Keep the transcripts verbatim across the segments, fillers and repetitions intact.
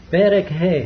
פרק ה'.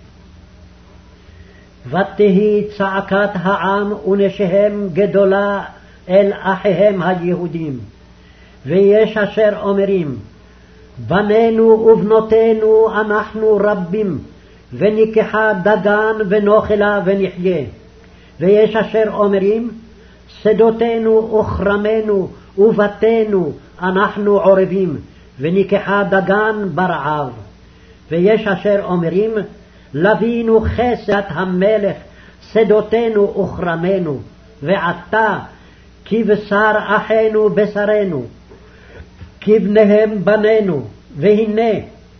ותהי צעקת העם ונשיהם גדולה אל אחיהם היהודים, ויש אשר אומרים, בנינו ובנותינו אנחנו רבים, וניקחה דגן ונאכלה ונחיה. ויש אשר אומרים, שדותינו וכרמנו ובתינו אנחנו עורבים, וניקחה דגן ברעב. ויש אשר אומרים, לבינו חסד המלך, שדותינו וכרמנו, ועתה כבשר אחינו בשרנו, כבניהם בנינו, והנה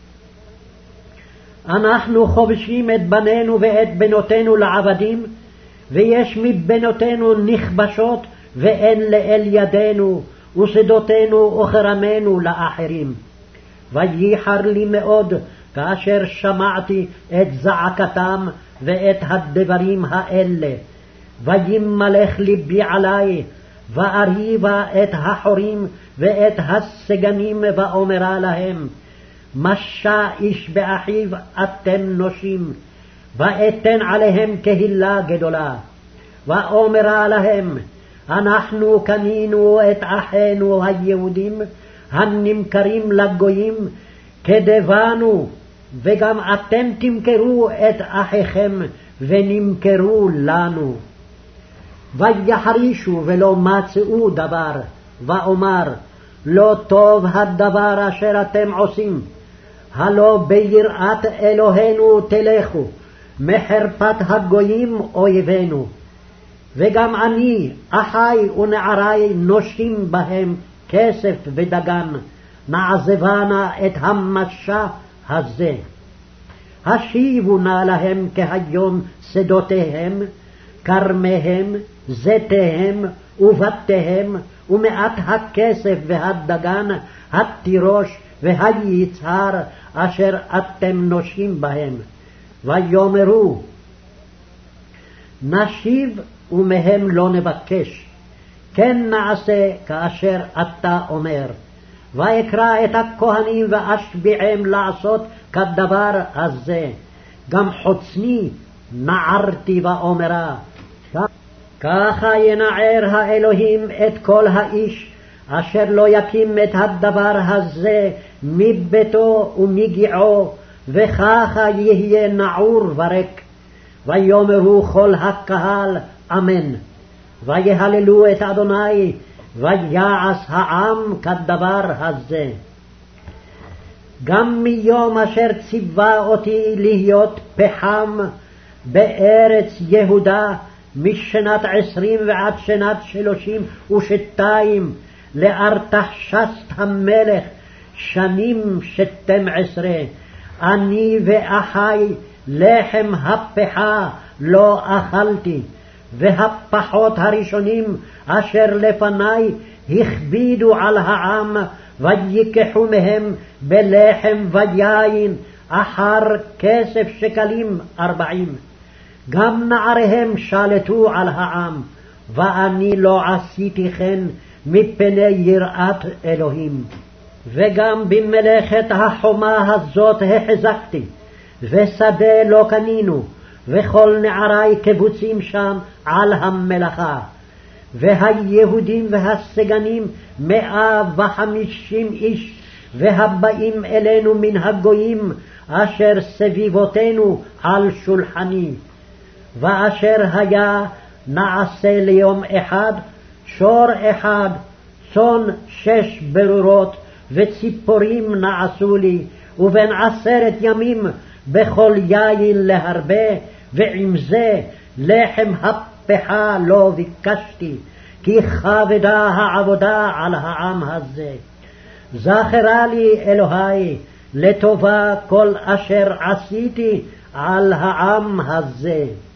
אנחנו חובשים את בנינו ואת בנותינו לעבדים, ויש מבנותינו נכבשות ואין לאל ידינו, ושדותינו וכרמנו לאחרים. וייחר לי מאוד כאשר שמעתי את זעקתם ואת הדברים האלה, וימלך ליבי עלי, ואריבה את החורים ואת הסגנים, ואומרה להם, משה איש באחיו אתם נושים, ואתן עליהם קהילה גדולה. ואומרה להם, אנחנו קנינו את אחינו היהודים הנמכרים לגויים כדבנו, וגם אתם תמכרו את אחיכם ונמכרו לנו. ויחרישו ולא מצאו דבר, ואומר, לא טוב הדבר אשר אתם עושים, הלא ביראת אלוהינו תלכו, מחרפת הגויים אויבינו. וגם אני, אחי ונערי נושים בהם כסף ודגן, נעזבנה את המשה הזה. השיבו נא להם כהיום שדותיהם, כרמיהם, זיתיהם ובתיהם, ומעט הכסף והדגן, התירוש והיצהר אשר אתם נושים בהם. ויאמרו, נשיב ומהם לא נבקש, כן נעשה כאשר אתה אומר. ואקרא את הכהנים ואשביעם לעשות כדבר הזה. גם חוצני נערתי ואומרה, ככה ינער האלוהים את כל האיש אשר לא יקים את הדבר הזה מביתו ומגיעו, וככה יהיה נעור ורק. ויאמרו כל הקהל אמן, ויהללו את אדוני, ויעש העם כדבר הזה. גם מיום אשר ציווה אותי להיות פחם בארץ יהודה, משנת עשרים ועד שנת שלושים ושתיים, לארתחשסת המלך, שנים שתים עשרה, אני ואחי לחם הפחה לא אכלתי, והפחות הראשונים אשר לפני הכבידו על העם, ויקחו מהם בלחם ויין אחר כסף שקלים ארבעים. גם נעריהם שלטו על העם, ואני לא עשיתי כן מפני יראת אלוהים. וגם במלאכת החומה הזאת החזקתי, ושדה לא קנינו, וכל נערי קבוצים שם על המלאכה. והיהודים והסגנים מאה וחמישים איש, והבאים אלינו מן הגויים אשר סביבותינו על שולחני. ואשר היה נעשה ליום אחד, שור אחד, צאן שש ברורות, וציפורים נעשו לי, ובין עשרת ימים בכל יין להרבה, ועם זה לחם הפחה לא ביקשתי, כי כבדה העבודה על העם הזה. זכרה לי אלוהי לטובה כל אשר עשיתי על העם הזה.